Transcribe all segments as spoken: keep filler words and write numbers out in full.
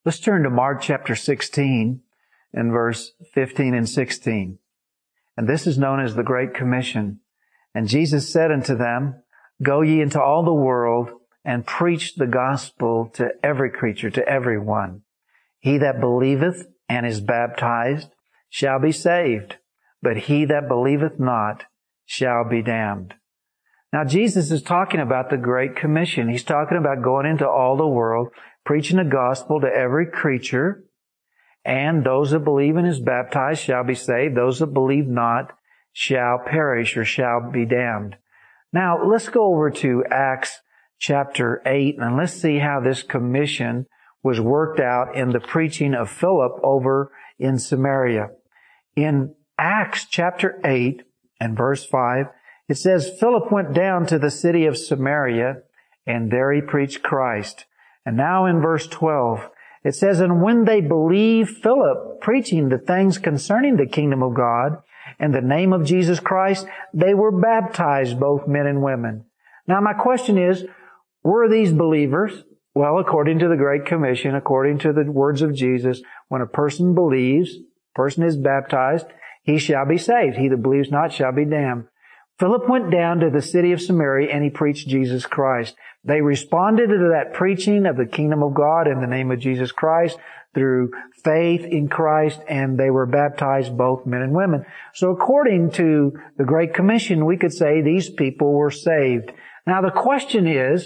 Let's turn to Mark chapter sixteen and verse fifteen and sixteen. And this is known as the Great Commission. And Jesus said unto them, Go ye into all the world and preach the gospel to every creature, to every one. He that believeth and is baptized shall be saved, but he that believeth not shall be damned. Now Jesus is talking about the Great Commission. He's talking about going into all the world, preaching the gospel to every creature, and those that believe and is baptized shall be saved. Those that believe not shall perish or shall be damned. Now, let's go over to Acts chapter eight, and let's see how this commission was worked out in the preaching of Philip over in Samaria. In Acts chapter eight and verse five, it says, Philip went down to the city of Samaria, and there he preached Christ. And now in verse twelve, it says, And when they believed Philip preaching the things concerning the kingdom of God and the name of Jesus Christ, they were baptized, both men and women. Now my question is, were these believers? Well, according to the Great Commission, according to the words of Jesus, when a person believes, a person is baptized, he shall be saved. He that believes not shall be damned. Philip went down to the city of Samaria and he preached Jesus Christ. They responded to that preaching of the kingdom of God in the name of Jesus Christ through faith in Christ, and they were baptized, both men and women. So according to the Great Commission, we could say these people were saved. Now the question is,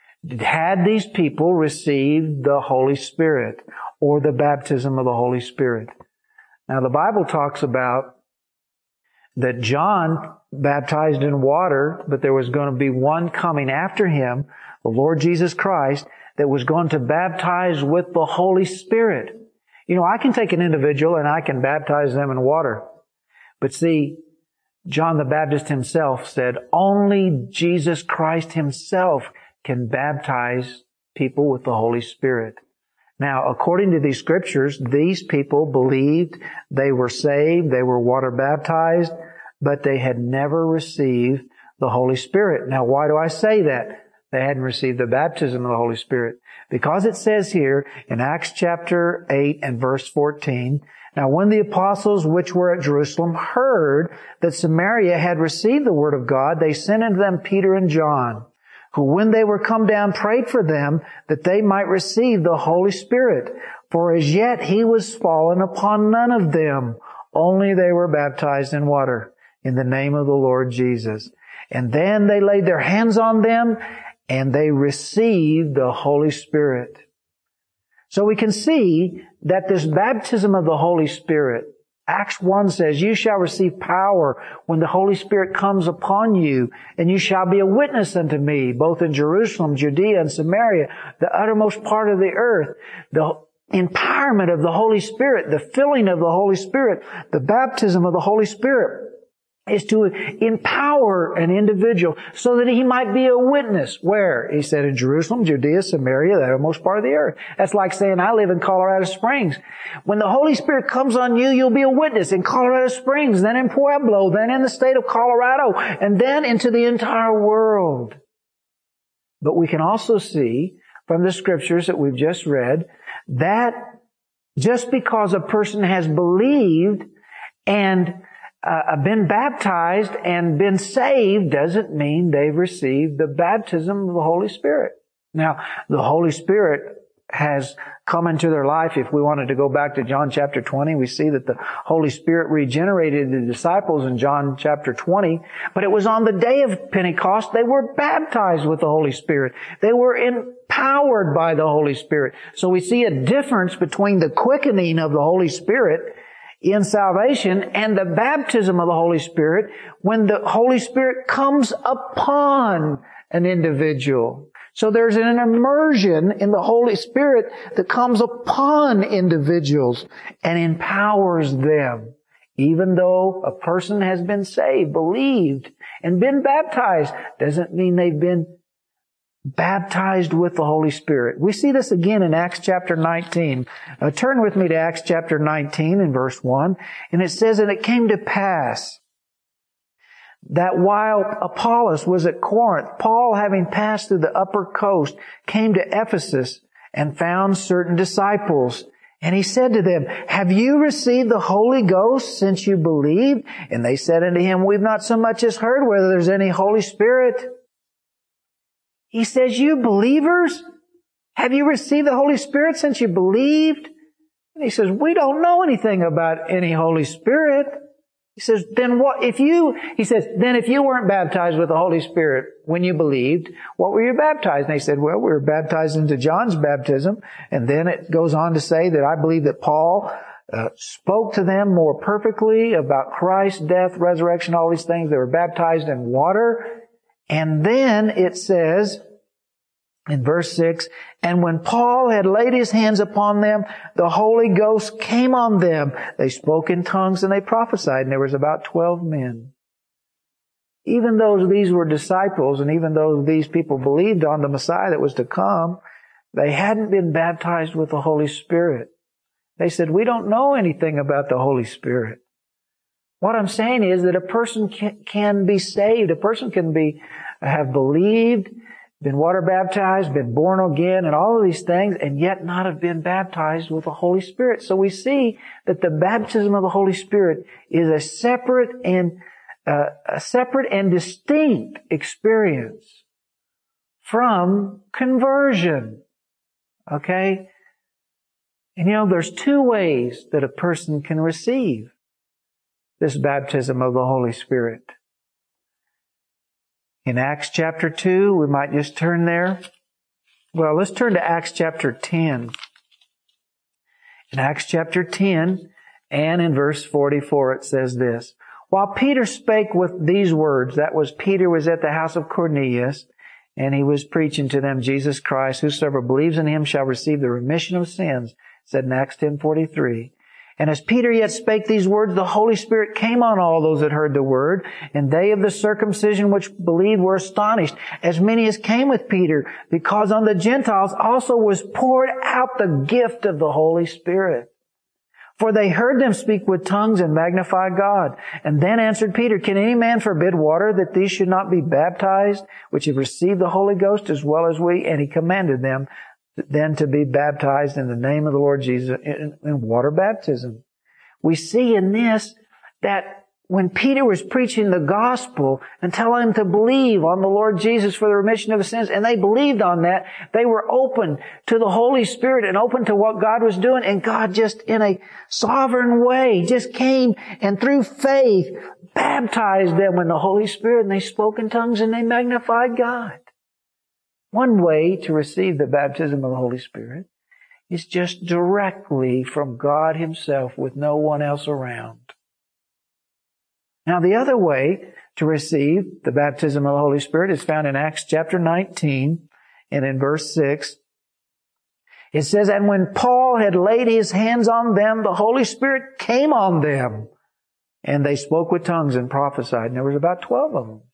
had these people received the Holy Spirit or the baptism of the Holy Spirit? Now the Bible talks about that John baptized in water, but there was going to be one coming after him, the Lord Jesus Christ, that was going to baptize with the Holy Spirit. You know, I can take an individual and I can baptize them in water. But see, John the Baptist himself said only Jesus Christ himself can baptize people with the Holy Spirit. Now, according to these scriptures, these people believed, they were saved, they were water baptized, but they had never received the Holy Spirit. Now, why do I say that? They hadn't received the baptism of the Holy Spirit. Because it says here in Acts chapter eight and verse fourteen, Now when the apostles which were at Jerusalem heard that Samaria had received the word of God, they sent unto them Peter and John, who when they were come down prayed for them that they might receive the Holy Spirit. For as yet he was fallen upon none of them, only they were baptized in water in the name of the Lord Jesus. And then they laid their hands on them and they received the Holy Spirit. So we can see that this baptism of the Holy Spirit, Acts one says, You shall receive power when the Holy Spirit comes upon you, and you shall be a witness unto me, both in Jerusalem, Judea, and Samaria, the uttermost part of the earth. The empowerment of the Holy Spirit, the filling of the Holy Spirit, the baptism of the Holy Spirit is to empower an individual so that he might be a witness. Where? He said in Jerusalem, Judea, Samaria, the uttermost part of the earth. That's like saying, I live in Colorado Springs. When the Holy Spirit comes on you, you'll be a witness in Colorado Springs, then in Pueblo, then in the state of Colorado, and then into the entire world. But we can also see from the scriptures that we've just read that just because a person has believed and Uh, been baptized and been saved doesn't mean they've received the baptism of the Holy Spirit. Now, the Holy Spirit has come into their life. If we wanted to go back to John chapter twenty, we see that the Holy Spirit regenerated the disciples in John chapter twenty. But it was on the day of Pentecost they were baptized with the Holy Spirit. They were empowered by the Holy Spirit. So we see a difference between the quickening of the Holy Spirit in salvation and the baptism of the Holy Spirit when the Holy Spirit comes upon an individual. So there's an immersion in the Holy Spirit that comes upon individuals and empowers them. Even though a person has been saved, believed, and been baptized, doesn't mean they've been baptized with the Holy Spirit. We see this again in Acts chapter nineteen. Uh, turn with me to Acts chapter nineteen and verse one. And it says, And it came to pass that while Apollos was at Corinth, Paul, having passed through the upper coast, came to Ephesus. and found certain disciples. And he said to them, have you received the Holy Ghost since you believed? And they said unto him, we've not so much as heard whether there's any Holy Spirit. He says, you believers, have you received the Holy Spirit since you believed? And he says, we don't know anything about any Holy Spirit. He says, then what, if you, he says, then if you weren't baptized with the Holy Spirit when you believed, what were you baptized? And they said, well, we were baptized into John's baptism. And then it goes on to say that I believe that Paul uh, spoke to them more perfectly about Christ's death, resurrection, all these things. They were baptized in water. And then it says, in verse six, and when Paul had laid his hands upon them, the Holy Ghost came on them. They spoke in tongues and they prophesied, and there was about twelve men. Even though these were disciples, and even though these people believed on the Messiah that was to come, they hadn't been baptized with the Holy Spirit. They said, we don't know anything about the Holy Spirit. What I'm saying is that a person can, can be saved. A person can be, have believed, been water baptized, been born again, and all of these things, and yet not have been baptized with the Holy Spirit. So we see that the baptism of the Holy Spirit is a separate and uh, a separate and distinct experience from conversion. Okay? And you know, there's two ways that a person can receive this baptism of the Holy Spirit. In Acts chapter two, we might just turn there. Well, let's turn to Acts chapter ten. In Acts chapter ten, and in verse forty-four, it says this. While Peter spake with these words, that was, Peter was at the house of Cornelius, and he was preaching to them Jesus Christ. Whosoever believes in him shall receive the remission of sins, said in Acts ten forty-three. And as Peter yet spake these words, the Holy Spirit came on all those that heard the word, and they of the circumcision which believed were astonished, as many as came with Peter, because on the Gentiles also was poured out the gift of the Holy Spirit. For they heard them speak with tongues and magnify God. And then answered Peter, can any man forbid water that these should not be baptized, which have received the Holy Ghost as well as we? And he commanded them then to be baptized in the name of the Lord Jesus in, in water baptism. We see in this that when Peter was preaching the gospel and telling them to believe on the Lord Jesus for the remission of sins, and they believed on that, they were open to the Holy Spirit and open to what God was doing, and God just in a sovereign way just came and through faith baptized them in the Holy Spirit, and they spoke in tongues and they magnified God. One way to receive the baptism of the Holy Spirit is just directly from God Himself with no one else around. Now, the other way to receive the baptism of the Holy Spirit is found in Acts chapter nineteen and in verse six. It says, and when Paul had laid his hands on them, the Holy Spirit came on them, and they spoke with tongues and prophesied. And there was about twelve of them.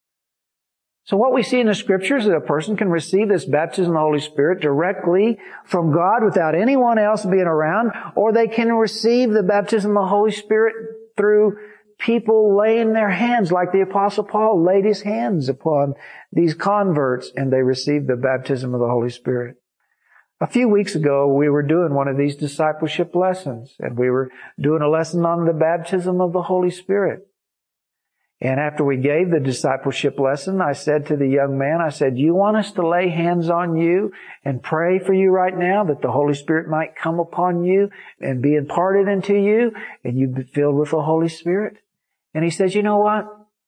So what we see in the Scriptures is that a person can receive this baptism of the Holy Spirit directly from God without anyone else being around, or they can receive the baptism of the Holy Spirit through people laying their hands, like the Apostle Paul laid his hands upon these converts and they received the baptism of the Holy Spirit. A few weeks ago, we were doing one of these discipleship lessons, and we were doing a lesson on the baptism of the Holy Spirit. And after we gave the discipleship lesson, I said to the young man, I said, you want us to lay hands on you and pray for you right now that the Holy Spirit might come upon you and be imparted into you and you be filled with the Holy Spirit? And he says, you know what?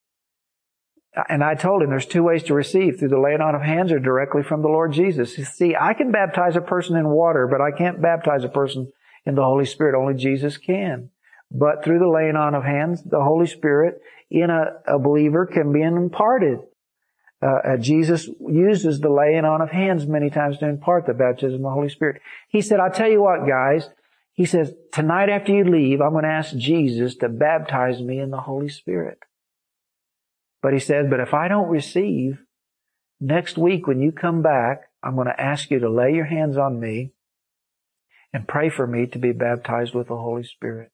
And I told him there's two ways to receive, through the laying on of hands or directly from the Lord Jesus. You see, I can baptize a person in water, but I can't baptize a person in the Holy Spirit. Only Jesus can. But through the laying on of hands, the Holy Spirit in a, a believer can be imparted. Uh, uh, Jesus uses the laying on of hands many times to impart the baptism of the Holy Spirit. He said, I'll tell you what, guys. He says, tonight after you leave, I'm going to ask Jesus to baptize me in the Holy Spirit. But he said, but if I don't receive, next week when you come back, I'm going to ask you to lay your hands on me and pray for me to be baptized with the Holy Spirit.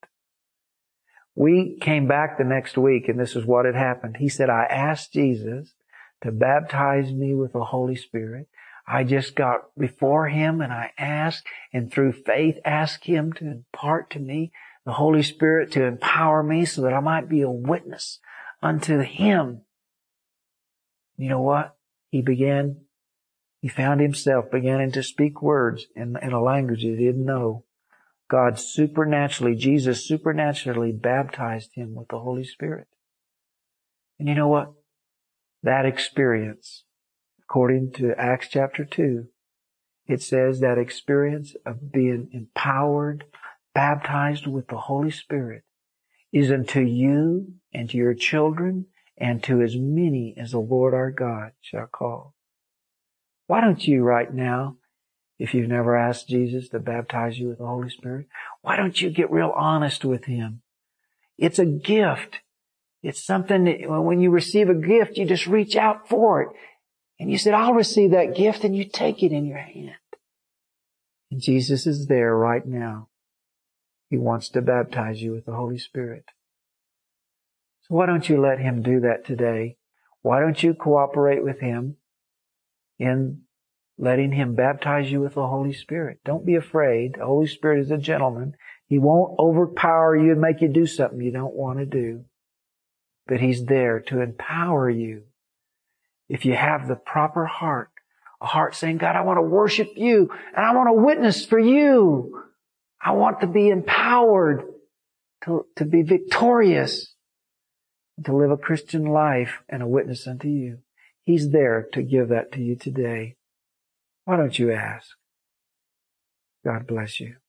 We came back the next week, and this is what had happened. He said, I asked Jesus to baptize me with the Holy Spirit. I just got before Him and I asked, and through faith asked Him to impart to me the Holy Spirit to empower me so that I might be a witness unto Him. You know what? He began, he found himself beginning to speak words in, in a language he didn't know. God supernaturally, Jesus supernaturally baptized him with the Holy Spirit. And you know what? That experience, according to Acts chapter two, it says that experience of being empowered, baptized with the Holy Spirit is unto you and to your children and to as many as the Lord our God shall call. Why don't you right now, if you've never asked Jesus to baptize you with the Holy Spirit, why don't you get real honest with Him? It's a gift. It's something that when you receive a gift, you just reach out for it. And you said, I'll receive that gift, and you take it in your hand. And Jesus is there right now. He wants to baptize you with the Holy Spirit. So why don't you let Him do that today? Why don't you cooperate with Him in letting Him baptize you with the Holy Spirit? Don't be afraid. The Holy Spirit is a gentleman. He won't overpower you and make you do something you don't want to do. But He's there to empower you. If you have the proper heart, a heart saying, God, I want to worship You and I want to witness for You. I want to be empowered to, to be victorious, to live a Christian life and a witness unto You. He's there to give that to you today. Why don't you ask? God bless you.